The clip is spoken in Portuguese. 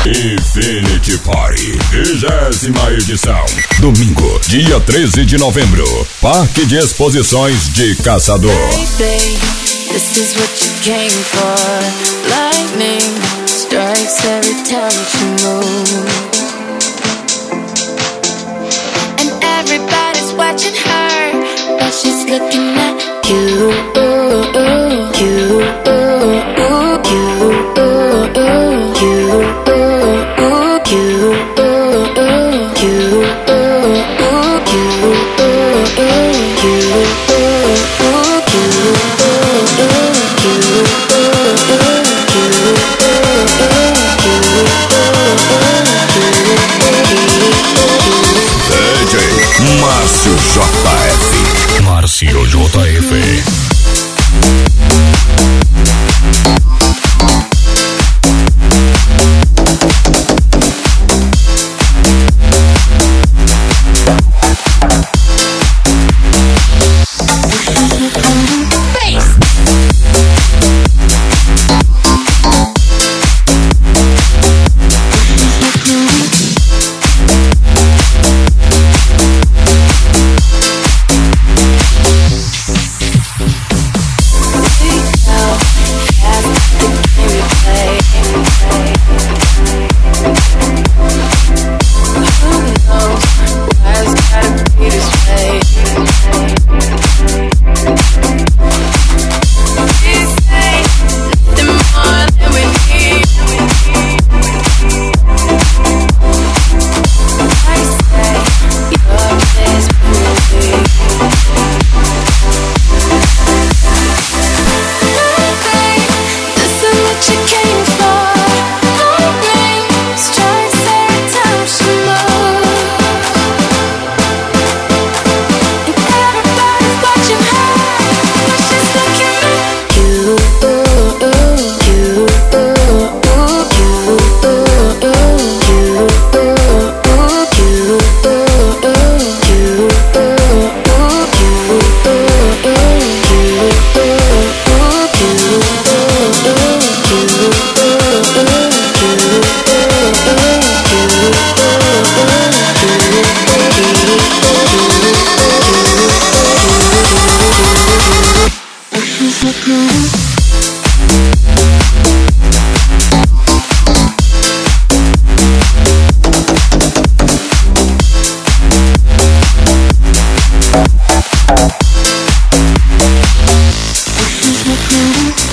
Infinity Party, 20ª edição. Domingo, dia 13 de novembro. Parque de Exposições de Caçador. Baby, this is what you came for. Lightning strikes every time you move. And everybody's watching her, but she's looking at you. Márcio JF. Márcio JF. Cool.